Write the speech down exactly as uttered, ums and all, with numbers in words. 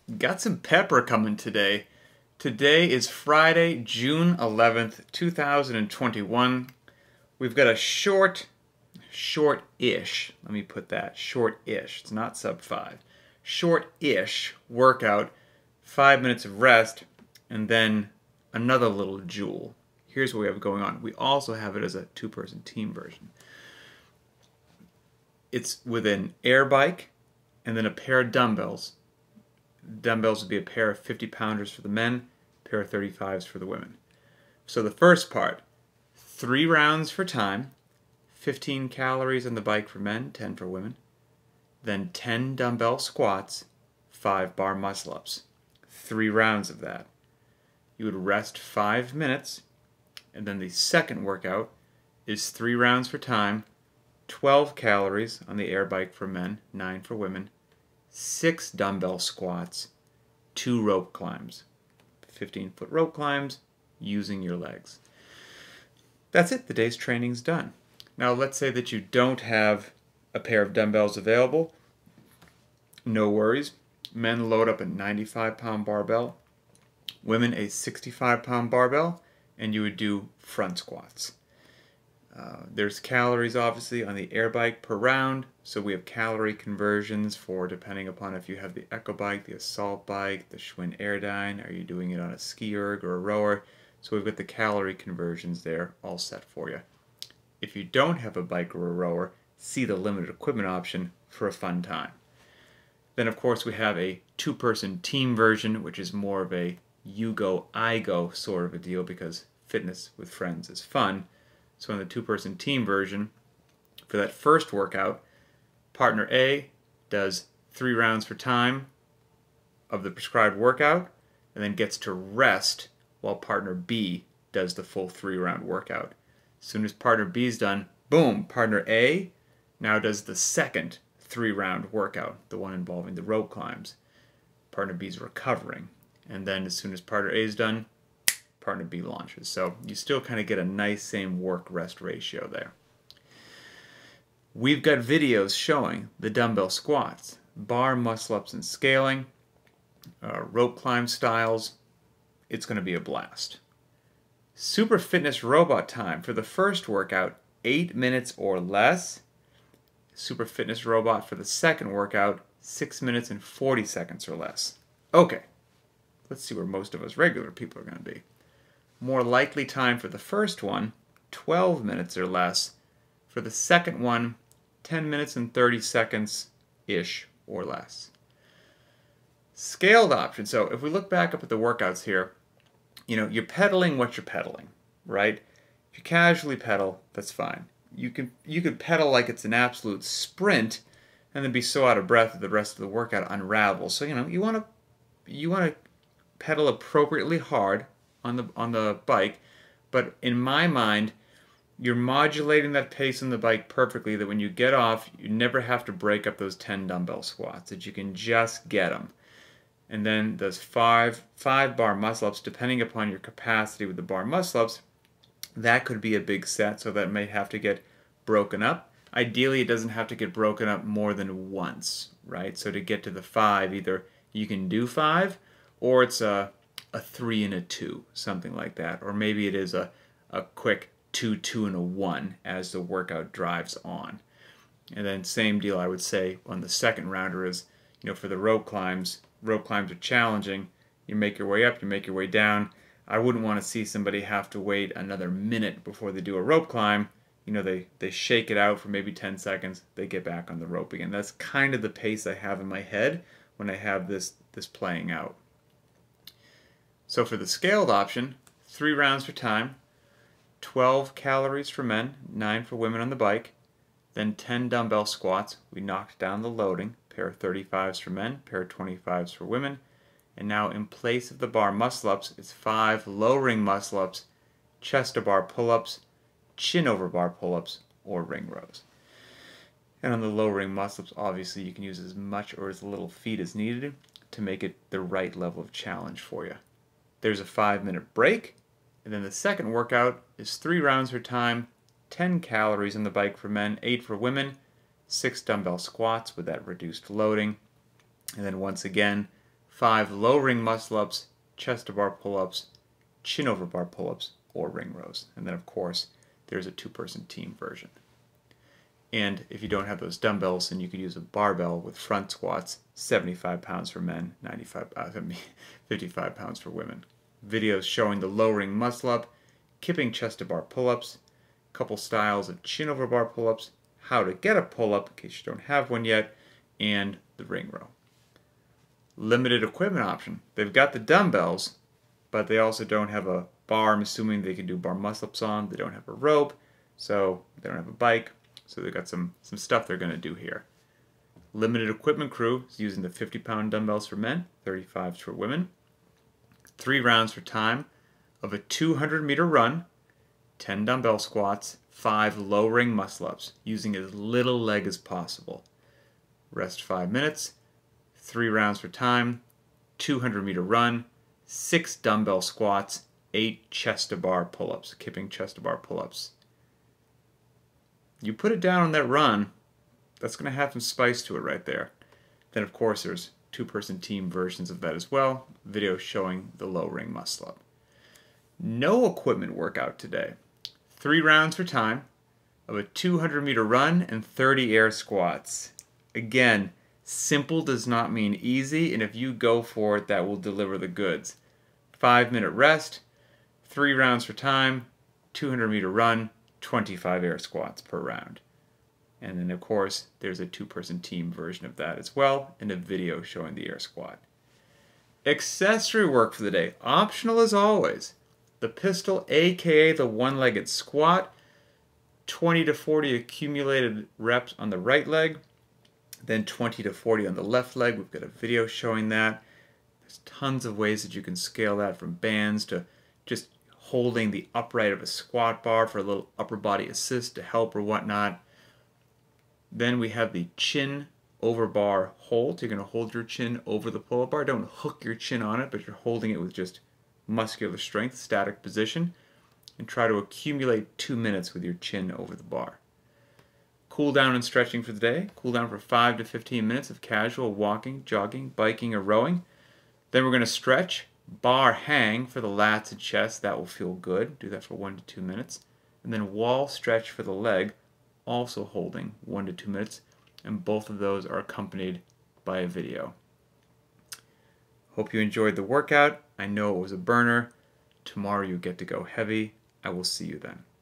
Got some pepper coming today. Today is Friday, June eleventh, two thousand twenty-one. We've got a short, short-ish, let me put that, short-ish, it's not sub five, short-ish workout, five minutes of rest, and then another little jewel. Here's what we have going on. We also have it as a two-person team version. It's with an air bike and then a pair of dumbbells. Dumbbells would be a pair of fifty pounders for the men, a pair of thirty-fives for the women. So the first part, three rounds for time, fifteen calories on the bike for men, ten for women, then ten dumbbell squats, five bar muscle ups. Three rounds of that. You would rest five minutes, and then the second workout is three rounds for time, twelve calories on the air bike for men, nine for women, six dumbbell squats, two rope climbs, fifteen foot rope climbs using your legs. That's it, the day's training's done. Now let's say that you don't have a pair of dumbbells available. No worries. Men load up a ninety-five pound barbell, women a sixty-five pound barbell, and you would do front squats. Uh, there's calories obviously on the air bike per round, so we have calorie conversions for depending upon if you have the Echo bike, the Assault bike, the Schwinn Airdyne, are you doing it on a ski erg or a rower, so we've got the calorie conversions there all set for you. If you don't have a bike or a rower, see the limited equipment option for a fun time. Then of course we have a two-person team version, which is more of a you go, I go sort of a deal because fitness with friends is fun. So in the two-person team version, for that first workout, partner A does three rounds for time of the prescribed workout and then gets to rest while partner B does the full three-round workout. As soon as partner B is done, boom, partner A now does the second three-round workout, the one involving the rope climbs. Partner B is recovering. And then as soon as partner A is done, partner B launches. So you still kind of get a nice same work-rest ratio there. We've got videos showing the dumbbell squats, bar muscle-ups and scaling, uh, rope climb styles. It's going to be a blast. Super Fitness Robot time for the first workout, eight minutes or less. Super Fitness Robot for the second workout, six minutes and forty seconds or less. Okay, let's see where most of us regular people are going to be. More likely time for the first one, twelve minutes or less. For the second one, ten minutes and thirty seconds-ish or less. Scaled option. So if we look back up at the workouts here, you know, you're pedaling what you're pedaling, right? If you casually pedal, that's fine. You can you could pedal like it's an absolute sprint and then be so out of breath that the rest of the workout unravels. So, you know, you want to you want to pedal appropriately hard on the on the bike, but in my mind, you're modulating that pace on the bike perfectly that when you get off, you never have to break up those ten dumbbell squats, that you can just get them. And then those five five bar muscle-ups, depending upon your capacity with the bar muscle-ups, that could be a big set, so that may have to get broken up. Ideally, it doesn't have to get broken up more than once, right? So to get to the five, either you can do five, or it's a a three and a two, something like that. Or maybe it is a, a quick two, two, and a one as the workout drives on. And then same deal I would say on the second rounder is, you know, for the rope climbs, rope climbs are challenging. You make your way up, you make your way down. I wouldn't want to see somebody have to wait another minute before they do a rope climb. You know, they, they shake it out for maybe ten seconds, they get back on the rope again. That's kind of the pace I have in my head when I have this, this playing out. So for the scaled option, three rounds for time, twelve calories for men, nine for women on the bike, then ten dumbbell squats. We knocked down the loading, pair of thirty-fives for men, pair of twenty-fives for women, and now in place of the bar muscle-ups, it's five lowering muscle-ups, chest-to-bar pull-ups, chin-over-bar pull-ups, or ring rows. And on the lowering muscle-ups, obviously you can use as much or as little feet as needed to make it the right level of challenge for you. There's a five minute break, and then the second workout is three rounds for time, ten calories on the bike for men, eight for women, six dumbbell squats with that reduced loading, and then once again, five low ring muscle ups, chest to bar pull-ups, chin over bar pull-ups, or ring rows. And then of course, there's a two-person team version. And if you don't have those dumbbells, then you could use a barbell with front squats, seventy-five pounds for men, ninety-five, uh, fifty-five pounds for women. Videos showing the low ring muscle up, kipping chest to bar pull-ups, a couple styles of chin over bar pull-ups, how to get a pull-up in case you don't have one yet, and the ring row. Limited equipment option. They've got the dumbbells, but they also don't have a bar. I'm assuming they can do bar muscle-ups on. They don't have a rope, so they don't have a bike. So they've got some, some stuff they're going to do here. Limited equipment crew is using the fifty pound dumbbells for men, thirty-fives for women. Three rounds for time of a two hundred meter run, ten dumbbell squats, five low ring muscle ups, using as little leg as possible. Rest five minutes, three rounds for time, two hundred meter run, six dumbbell squats, eight chest to bar pull-ups, kipping chest to bar pull-ups. You put it down on that run, that's going to have some spice to it right there. Then of course there's two-person team versions of that as well, video showing the low ring muscle up. No equipment workout today. Three rounds for time of a two hundred meter run and thirty air squats. Again, simple does not mean easy, and if you go for it, that will deliver the goods. Five minute rest, three rounds for time, two hundred meter run, twenty-five air squats per round. And then of course, there's a two-person team version of that as well, and a video showing the air squat. Accessory work for the day, optional as always. The pistol, aka the one-legged squat, twenty to forty accumulated reps on the right leg, then twenty to forty on the left leg. We've got a video showing that. There's tons of ways that you can scale that, from bands to just holding the upright of a squat bar for a little upper body assist to help or whatnot. Then we have the chin over bar hold. You're going to hold your chin over the pull-up bar. Don't hook your chin on it, but you're holding it with just muscular strength, static position, and try to accumulate two minutes with your chin over the bar. Cool down and stretching for the day. Cool down for five to fifteen minutes of casual walking, jogging, biking, or rowing. Then we're going to stretch, bar hang for the lats and chest. That will feel good. Do that for one to two minutes. And then wall stretch for the leg, also holding one to two minutes. And both of those are accompanied by a video. Hope you enjoyed the workout. I know it was a burner. Tomorrow you get to go heavy. I will see you then.